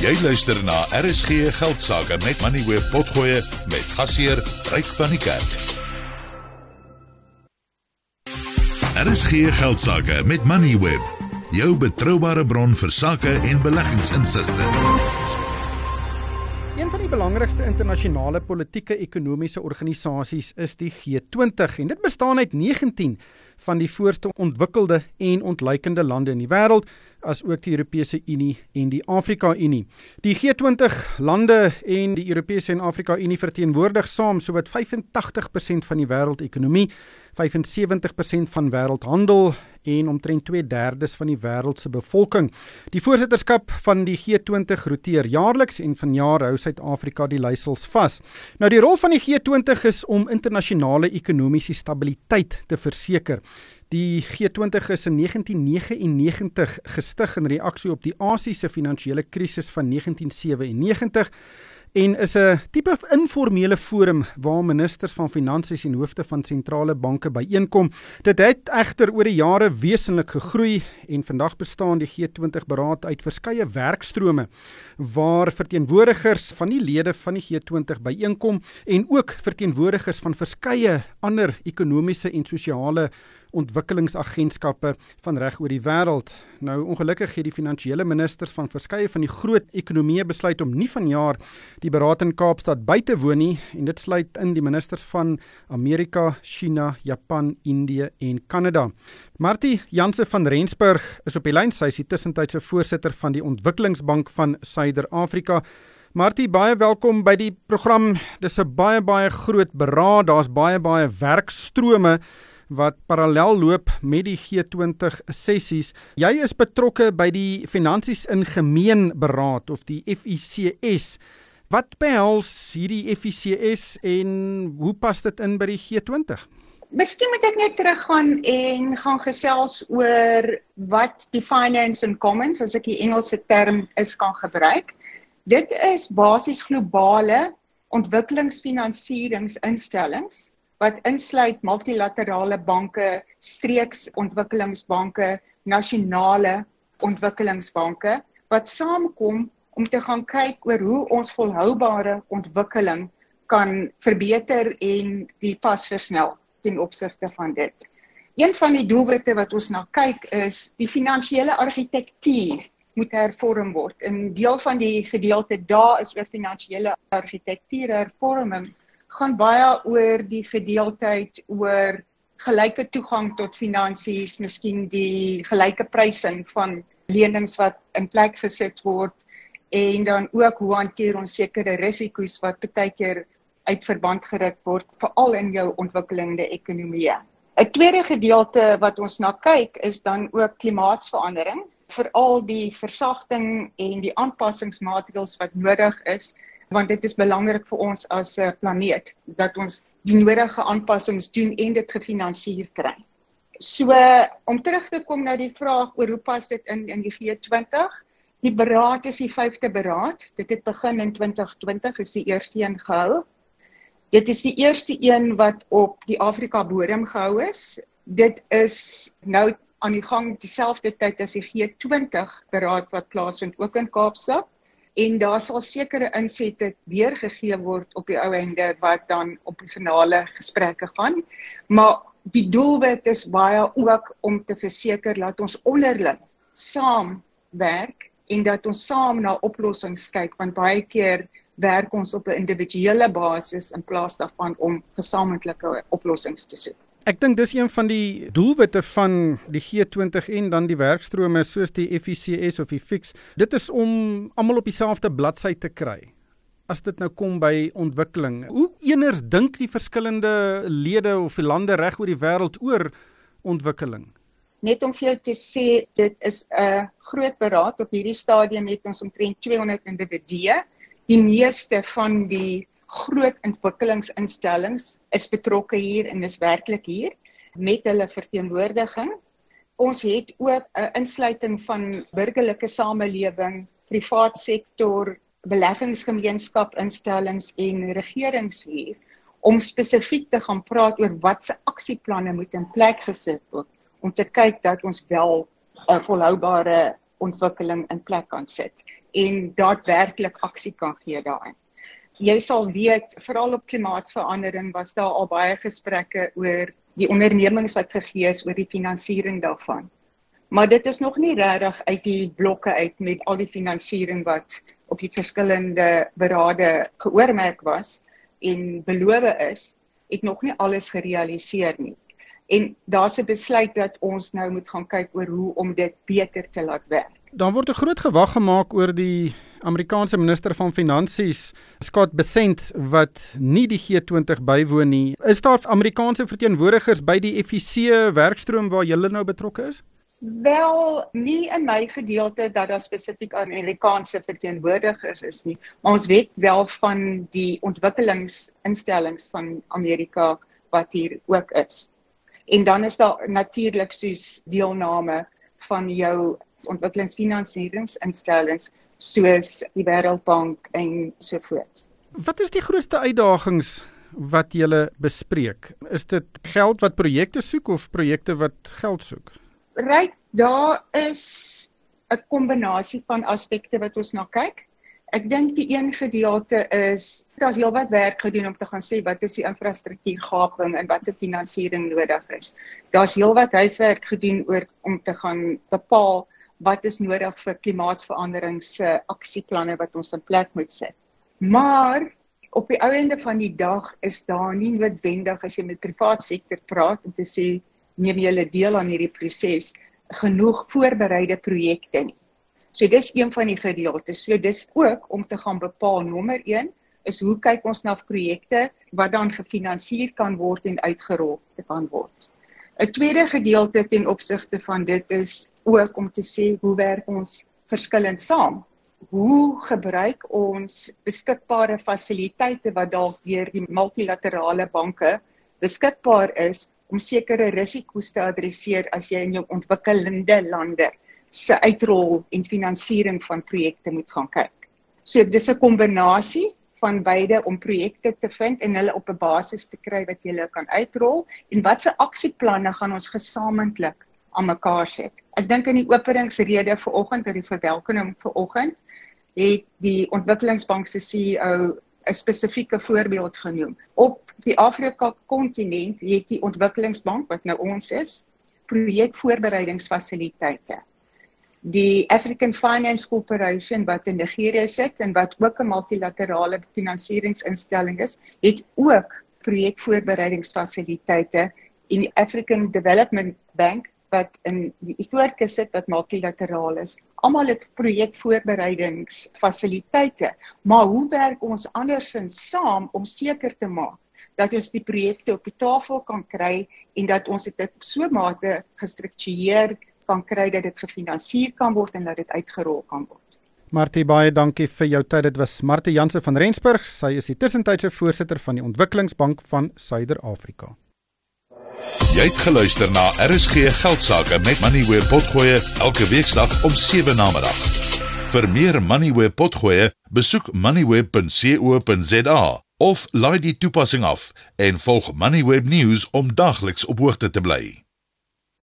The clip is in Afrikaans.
Jy luister na RSG Geldsaake met Moneyweb Potgoe met gasheer Ryk van die Kerk. RSG Geldsaake met Moneyweb, jou betroubare bron vir sake en beleggingsinsigte. Een van die belangrikste internasionale politieke ekonomiese organisasies is die G20 en dit bestaan uit 19 van die voorste ontwikkelde en ontluikende lande in die wêreld, as ook die Europese Unie en die Afrika Unie. Die G20 lande en die Europese en Afrika Unie verteenwoordig saam sowat 85% van die wêreldekonomie, 75% van wêreldhandel en omtrent 2/3 van die wêreld se bevolking. Die voorsitterskap van die G20 roteer jaarliks en vanjaar hou Suid-Afrika die leiersels vas. Nou die rol van die G20 is om internasionale ekonomiese stabiliteit te verseker. Die G20 is in 1999 gestig in reaksie op die Asiese finansiële krisis van 1997 en is 'n tipe informele forum waar ministers van finansies en hoofde van sentrale banke byeenkom. Dit het egter oor die jare wesenlik gegroei en vandag bestaan die G20 beraad uit verskeie werkstrome waar verteenwoordigers van die lede van die G20 byeenkom en ook verteenwoordigers van verskeie ander ekonomiese en sosiale ontwikkelingsagentskappe van reg oor die wêreld. Nou ongelukkig het die finansiële ministers van verskeie van die groot ekonomieë besluit om nie vanjaar die beraad in Kaapstad by te woon nie en dit sluit in die ministers van Amerika, China, Japan, Indië en Kanada. Martie Janse van Rensburg is op die lyn, sy is die tussentydse voorsitter van die Ontwikkelingsbank van Suider-Afrika. Martie, baie welkom by die program. Dis 'n baie groot beraad, daar's baie werkstrome wat parallel loop met die G20 sessies. Jy is betrokke by die Finansies in Gemeen beraad of die FICS. Wat behels hierdie FICS en hoe pas dit in by die G20? Miskien moet ek net teruggaan en gaan gesels oor wat die Finance in Commons, as ek die Engelse term is, kan gebruik. Dit is basies globale ontwikkelingsfinansieringsinstellings wat insluit multilaterale banke, streeks ontwikkelingsbanke, nasionale ontwikkelingsbanke, wat saamkom om te gaan kyk oor hoe ons volhoubare ontwikkeling kan verbeter en die pas versnel ten opsigte van dit. Een van die doelwitte wat ons na kyk is die finansiële argitektuur moet hervorm word. En deel van die gedeelte daar is oor finansiële argitektuur hervorming gaan baie oor die gedeeltheid oor gelyke toegang tot finansies, miskien die gelyke prysing van lenings wat in plek gesit word en dan ook hoe hanteer ons sekere risiko's wat baie keer uit verband geruk word, veral in jou ontwikkelende ekonomieë. 'n Tweede gedeelte wat ons na kyk is dan ook klimaatsverandering, veral die versagting en die aanpassingsmaatreëls wat nodig is, want dit is belangrik vir ons as 'n planeet, dat ons die nodige aanpassings doen en dit gefinansier kry. So, om terug te kom na die vraag oor hoe pas dit in die G20, die beraad is die 5de beraad, dit het begin in 2020, is die eerste een gehou. Dit is die eerste een wat op die Afrika bodem gehou is. Dit is nou aan die gang dieselfde tyd as die G20 beraad wat plaasvind ook in Kaapstad. En daar sal sekere insette deurgegee word op die ou einde wat dan op die finale gesprekke gaan. Maar die doelwit is baie ook om te verseker dat ons onderling saam werk en dat ons saam na oplossings kyk, want baie keer werk ons op 'n individuele basis in plaas daarvan om gesamentlike oplossings te soek. Ek dink dis een van die doelwitte van die G20 en dan die werkstrome soos die FICS of die FIX. Dit is om almal op dieselfde bladsy te kry, as dit nou kom by ontwikkeling. Hoe eners dink die verskillende lede of die lande reg oor die wêreld oor ontwikkeling? Net om vir jou te sê, dit is 'n groot beraad. Op hierdie stadium het ons omtrent 200 individue. Die meeste van die groot ontwikkelingsinstellings is betrokke hier en is werklik hier met hulle verteenwoordiging. Ons het ook 'n insluiting van burgerlike samelewing, privaat sektor, beleggingsgemeenskap instellings en regerings hier om spesifiek te gaan praat oor wat se aksieplanne moet in plek gesit word om te kyk dat ons wel 'n volhoubare ontwikkeling in plek kan sit en daadwerklik aksie kan gee daarin. Jy sal weet, veral op klimaatsverandering was daar al baie gesprekke oor die ondernemings wat gegee is oor die finansiering daarvan. Maar dit is nog nie regtig uit die blokke uit met al die finansiering wat op die verskillende berade geoormerk was en beloof is, het nog nie alles gerealiseer nie. En daar's 'n besluit dat ons nou moet gaan kyk oor hoe om dit beter te laat werk. Dan word 'n groot gewag gemaak oor die Amerikaanse minister van Finansies, Scott Bessent, wat nie die G20 bywoon nie. Is daar Amerikaanse verteenwoordigers by die FEC werkstroom waar julle nou betrokke is? Wel, nie in my gedeelte dat daar spesifiek Amerikaanse verteenwoordigers is nie, maar ons weet wel van die ontwikkelingsinstellings van Amerika wat hier ook is. En dan is daar natuurlik soos deelname van jou ontwikkelingsfinansieringsinstellings soos die Wêreldbank en so voort. Wat is die grootste uitdagings wat julle bespreek? Is dit geld wat projekte soek of projekte wat geld soek? Right, daar is 'n kombinasie van aspekte wat ons na kyk. Ek dink die een gedeelte is, daar's heelwat werk gedoen om te gaan sê wat is die infrastruktuurgaping en wat se finansiering nodig is. Daar's heelwat huiswerk gedoen om te gaan bepaal wat is nodig vir klimaatsverandering se aksieplanne wat ons in plek moet sit. Maar op die ou einde van die dag is daar nie noodwendig as jy met privaat sektor praat om te sê neem julle deel aan hierdie proses genoeg voorbereide projekte nie. So dis een van die gedeeltes. So dis ook om te gaan bepaal, nommer 1 is hoe kyk ons na projekte wat dan gefinansier kan word en uitgerol kan word. 'n Tweede gedeelte ten opsigte van dit is ook om te sê hoe werk ons verskillend saam. Hoe gebruik ons beskikbare fasiliteite wat dalk deur die multilaterale banke beskikbaar is om sekere risiko's te adresseer as jy in jou ontwikkelende lande se uitrol en finansiering van projekte moet gaan kyk. So dis 'n kombinasie van beide om projekte te vind en hulle op 'n basis te kry wat jy kan uitrol en watse aksieplanne gaan ons gesamentlik aan mekaar sit. Ek dink in die openingsrede vanoggend uit die verwelkoming vanoggend het die Ontwikkelingsbank se CEO 'n spesifieke voorbeeld genoem. Op die Afrika-kontinent het die Ontwikkelingsbank, wat nou ons is, projekvoorbereidingsfasiliteite. Die African Finance Corporation wat in Nigeria sit en wat ook 'n multilaterale finansieringsinstelling is, het ook projekvoorbereidingsfasiliteite en die African Development Bank wat in die Ethiopië sit wat multilateraal is. Almal het projekvoorbereidingsfasiliteite, maar hoe werk ons andersins saam om seker te maak dat ons die projekte op die tafel kan kry en dat ons dit op so 'n mate gestruktureer kan kry dat dit gefinansier kan word en dat dit uitgerol kan word. Martie, baie dankie vir jou tyd. Dit was Martie Jansen van Rensburg. Sy is die tussentydse voorsitter van die Ontwikkelingsbank van Suider-Afrika. Jy het geluister na RSG Geldsaake met Moneyweb Potgoe elke weekdag om 7 namiddag. Vir meer Moneyweb Potgoe, besoek moneyweb.co.za of laai die toepassing af en volg Moneyweb News om dagliks op hoogte te bly.